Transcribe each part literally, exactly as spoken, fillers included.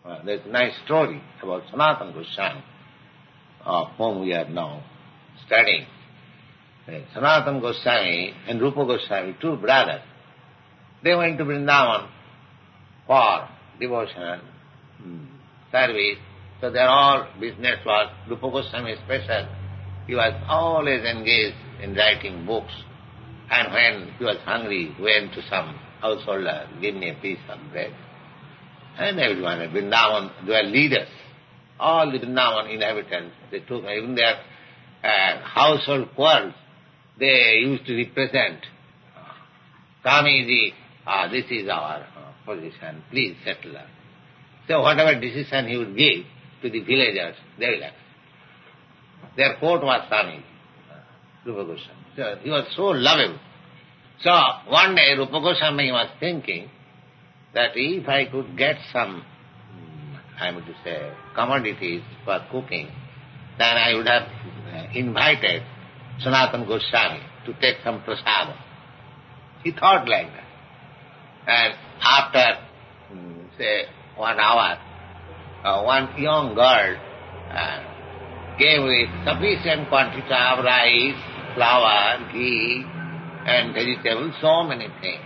Uh, there's a nice story about Sanatana Goswami, of whom we are now studying. Uh, Sanatana Goswami and Rupa Goswami, two brothers, they went to Vrindavan for devotional mm, service. So their all business was, Rupa Goswami special. He was always engaged in writing books. And when he was hungry, he went to some householder, give me a piece of bread. And everyone at Vrindavan, they were leaders. All the Vrindavan inhabitants, they took, even their uh, household quarrels, they used to represent. Swamiji, ah, this is our uh, position, please settle us. So whatever decision he would give to the villagers, they will accept. Their court was Swamiji, Rupa Goswami. So he was so lovable. So one day Rupa Goswami was thinking that if I could get some, I would say, commodities for cooking, then I would have uh, invited Sanatana Goswami to take some prasadam. He thought like that. And after, um, say, one hour, uh, one young girl uh, came with sufficient quantity of rice, flour, ghee, and vegetables, so many things.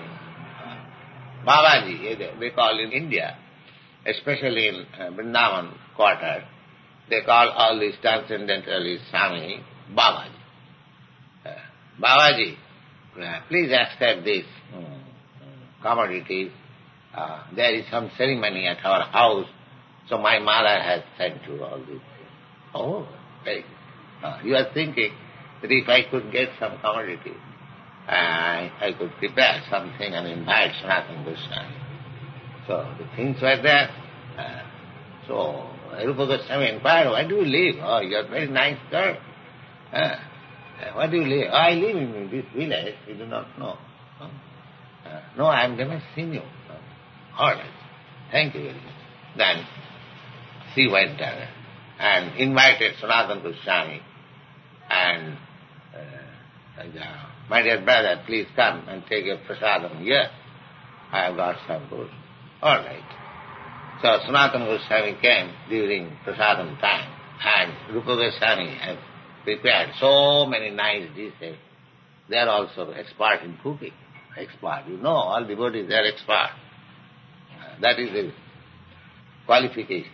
Babaji, they call in India, especially in uh, Vrindavan quarter, they call all these transcendentalists Swami Babaji. Uh, Babaji, uh, please accept this um, commodities. Uh, there is some ceremony at our house, so my mother has sent you all these things. Oh, very good. Uh, you are thinking that if I could get some commodities, I, I could prepare something and invite Sanatana Goswami. So the things were there. Uh, so Rupa Goswami inquired, where do you live? Oh, you are a very nice girl. Uh, where do you live? Oh, I live in this village. You do not know. Uh, no, I am going to sing you. Uh, all right. Thank you very much. Then she went there and invited Sanatana Goswami and uh, and, uh, my dear brother, please come and take a prasadam here. I have got some food. All right. So Sanatana Goswami came during prasadam time, and Rupa Goswami has prepared so many nice dishes. They are also expert in cooking. Expert. You know, all devotees, they are expert. That is the qualification.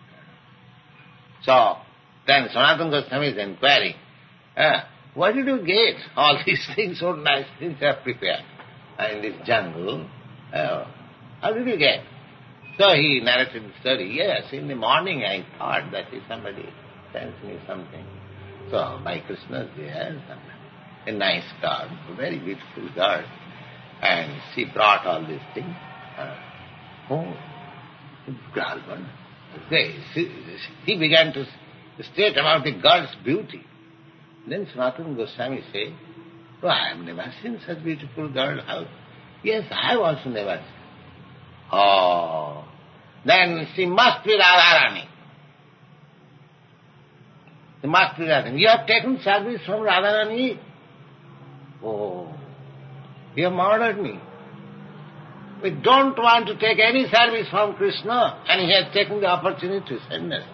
So then Sanatana Goswami is inquiring, uh, where did you get all these things, so nice things you have prepared in this jungle? Uh, how did you get? So he narrated the story. Yes, in the morning I thought that if somebody sends me something. So by Krishna's yes, a nice girl, a very beautiful girl. And she brought all these things. Uh, oh, girl, he began to state about the girl's beauty. Then Sanatana Goswami said, oh, I have never seen such beautiful girl. How? Yes, I have also never seen. Oh, then she must be Radharani. She must be Radharani. You have taken service from Radharani? Oh, you have murdered me. We don't want to take any service from Krishna, and he has taken the opportunity to send us.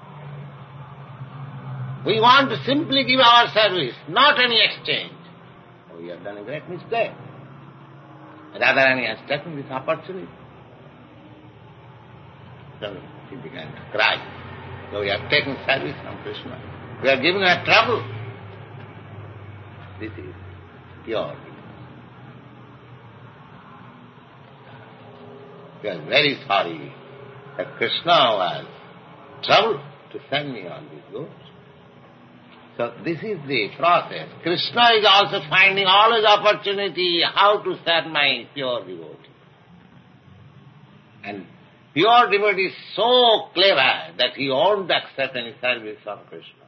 We want to simply give our service, not any exchange. Oh, we have done a great mistake. Radharani has taken this opportunity. So he began to cry. So we have taken service from Krishna. We are giving her trouble. This is pure. We are very sorry that Krishna was troubled to send me all these goods. So this is the process. Krishna is also finding always opportunity how to serve my pure devotee. And pure devotee is so clever that he won't accept any service from Krishna.